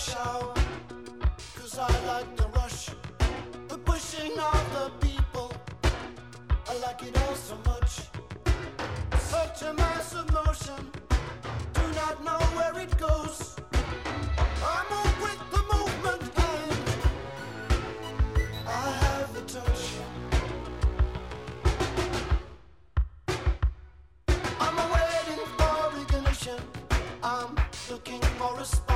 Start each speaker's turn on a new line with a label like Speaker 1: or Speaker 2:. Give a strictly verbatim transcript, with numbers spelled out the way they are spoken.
Speaker 1: rush hour, 'cause I like the rush, the pushing of the people. I like it all so much. Such a massive motion, do not know where it goes. I move with the movement and I have the touch. I'm waiting for ignition, I'm looking for a spark.